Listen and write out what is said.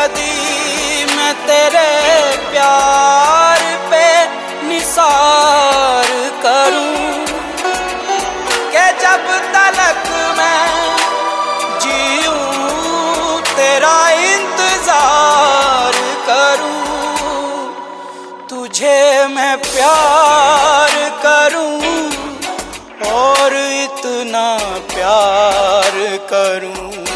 सदी मैं तेरे प्यार पे निसार करूं कि जब तलक मैं जीऊं तेरा इंतजार करूं। तुझे मैं प्यार करूं और इतना प्यार करूं।